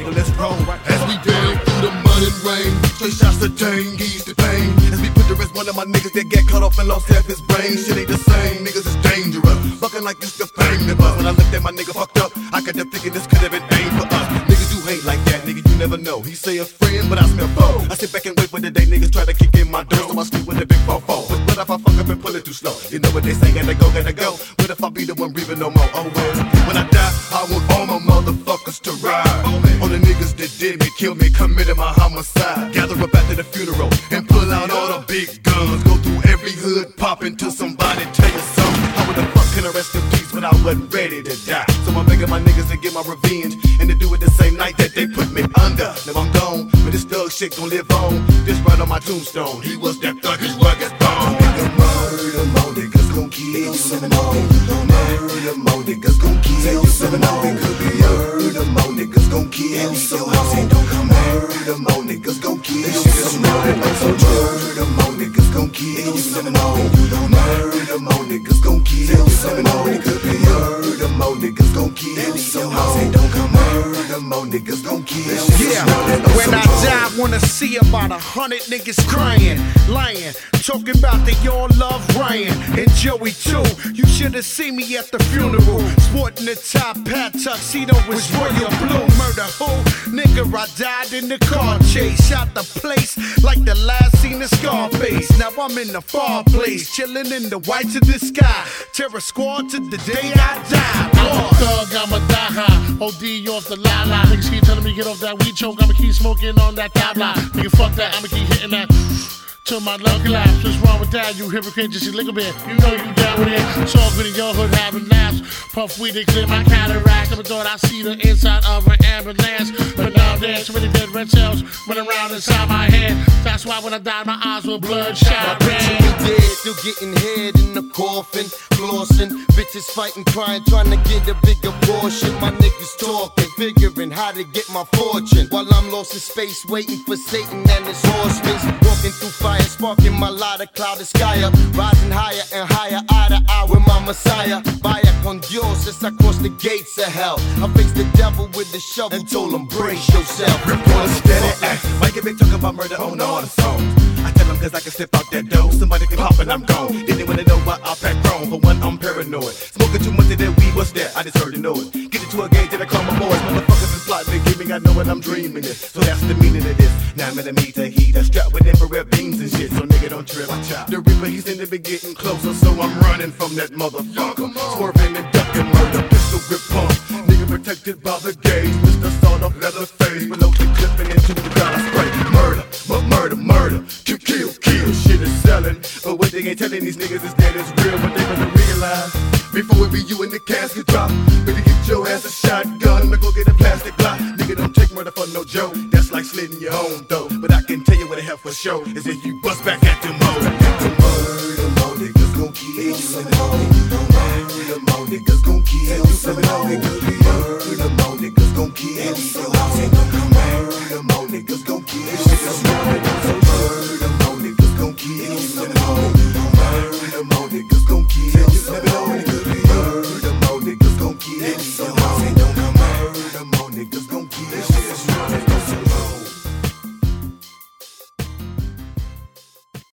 nigga, let's roll. As we dance through the mud and rain, straight shots to Tang, ease the pain. As we put the rest one of my niggas that get caught up and lost half his brain. Shit ain't the same, niggas is dangerous. Fucking like it's the fame to us. When I looked at my nigga fucked up, I could have thinking this could have been aimed for us. Niggas do hate like that, nigga, you never know. He say a friend, but I smell foe. I sit back and wait for the day niggas try to kick in my door, so I sleep with a big fofo. But what if I fuck up and pull it too slow? You know what they say, gotta go, gotta go. What if I be the one breathing no more? Oh well, when I die, I want all my motherfuckers to ride. All the niggas that did me, killed me, committed my homicide. Gather up after the funeral and pull out all the big guns. Go through every hood, pop into somebody, tell you something. How would the fuck can I rest in peace when I wasn't ready to die? So I'm begging my niggas to get my revenge and to do it the same night that they put me under. Now I'm gone, but this thug shit gon' live on. This right on my tombstone. He was that thuggish, rugged bone. Murder, more niggas gon' kill some more. Murder, more niggas gon' kill some more. Murder, more niggas gon' kill some more. Murder, more niggas gon' kill some more. Murder, more niggas gon' kill some more. Murder, more niggas gon' kill some more. Murder, more niggas gon' kill some more. Murder, more niggas gon' kill some more. Yeah, when I die, I wanna see about 100 niggas crying, lying, talking about they all love Ryan and Joey too. You should've seen me at the funeral, sporting the top hat, tuxedo was royal blue. Murder who? Nigga, I died in the car chase, shot the place like the last scene of Scarface. Now I'm in the far place, chilling in the whites of the sky. Terror squad to the day I die. I'm a thug, I'm a die high. OD off the la-la. Niggas keep telling me get off that weed choke. I'ma keep smoking on that tabla. Nigga, fuck that, I'ma keep hitting that till my lung collapse. What's wrong with that? You hypocrite, just a little bit. You know you down with it. It's all good in your hood having laughs. Puff weed, they clear my cataract. Never thought I see the inside of an ambulance, but now there's too many dead red cells running around inside my head. That's why when I died, my eyes were bloodshot red. You dead, still getting head in the coffin, flossing, bitches fighting, crying, trying to get a bigger portion. My niggas talking, figuring how to get my fortune, while I'm lost in space, waiting for Satan and his horsemen, walking through fire, sparking my lighter, cloud the sky up, rising higher and higher, eye to eye with my Messiah. Vaya con Dios as I cross the gates of hell. I faced the devil with the shovel and told him brace yourself. Rip on steady act. Why you been talking about murder on all the songs? I tell them cause I can slip out that door. Somebody can pop and I'm gone. Then they wanna know why I pack chrome. For one, I'm paranoid. Smoking too much of that weed, what's that? I just heard to know it. Get into a game till I call my boys. Motherfuckers is plotting and giving, I know what I'm dreaming it. So that's the meaning of this. 9mm heat, strapped with infrared beams and shit. So nigga don't trip, I chop. The Reaper, he's in the be getting closer. So I'm running from that motherfucker. Swerving and ducking, murder, pistol grip pump. Nigga protected by the gauge. Mr. Sawed off leather face. Below the clipping into the ground, I spray. Murder, kill. Shit is selling. But what they ain't telling these niggas is that it's real. But they better realize before it be you in the casket drop. Better get your ass a shotgun. I'ma go get a plastic block. Nigga don't take murder for no joke. That's like slitting your own throat. But I can tell you what the hell for sure is if you bust back at the mode. Murder, more niggas gon' kill some more. Murder, more niggas gon' kill some more. Murder, more niggas gon' kill some more. Murder, more niggas gon' kill some more.